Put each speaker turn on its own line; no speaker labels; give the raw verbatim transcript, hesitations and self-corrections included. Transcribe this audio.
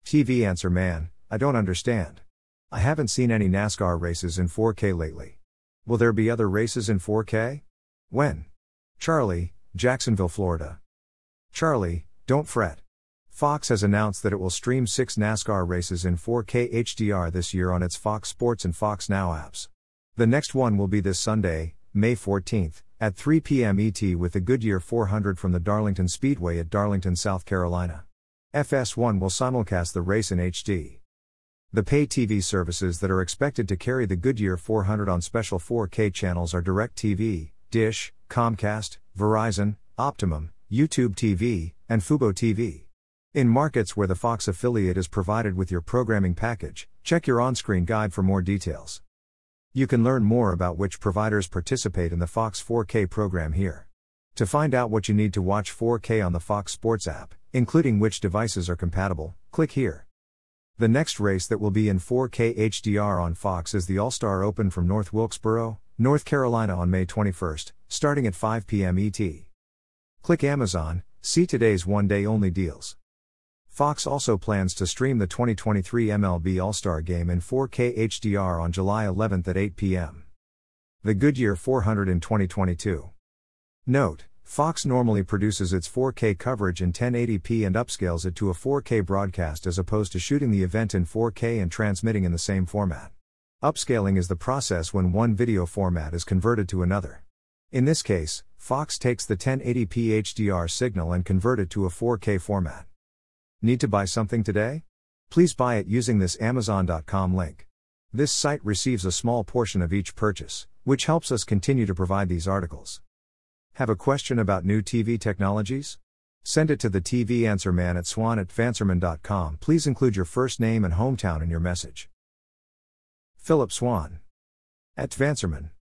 T V Answer Man, I don't understand. I haven't seen any NASCAR races in four K lately. Will there be other races in four K? When? Charlie, Jacksonville, Florida. Charlie, don't fret. Fox has announced that it will stream six NASCAR races in four K H D R this year on its Fox Sports and Fox Now apps. The next one will be this Sunday, May fourteenth, at three p.m. E T with the Goodyear four hundred from the Darlington Speedway at Darlington, South Carolina. F S one will simulcast the race in H D. The pay T V services that are expected to carry the Goodyear four hundred on special four K channels are DirecTV, Dish, Comcast, Verizon, Optimum, YouTube T V, and Fubo T V. In markets where the Fox affiliate is provided with your programming package, check your on-screen guide for more details. You can learn more about which providers participate in the Fox four K program here. To find out what you need to watch four K on the Fox Sports app, including which devices are compatible, click here. The next race that will be in four K H D R on Fox is the All-Star Open from North Wilkesboro, North Carolina on May twenty-first, starting at five p.m. E T. Click Amazon, see today's one-day only deals. Fox also plans to stream the twenty twenty-three M L B All-Star Game in four K H D R on July eleventh at eight p.m. The Goodyear four hundred in twenty twenty-two. Note: Fox normally produces its four K coverage in ten eighty p and upscales it to a four K broadcast as opposed to shooting the event in four K and transmitting in the same format. Upscaling is the process when one video format is converted to another. In this case, Fox takes the ten eighty p H D R signal and convert it to a four K format. Need to buy something today? Please buy it using this Amazon dot com link. This site receives a small portion of each purchase, which helps us continue to provide these articles. Have a question about new T V technologies? Send it to the T V Answer Man at swan at fanserman dot com. Please include your first name and hometown in your message. Philip Swan at Vanserman.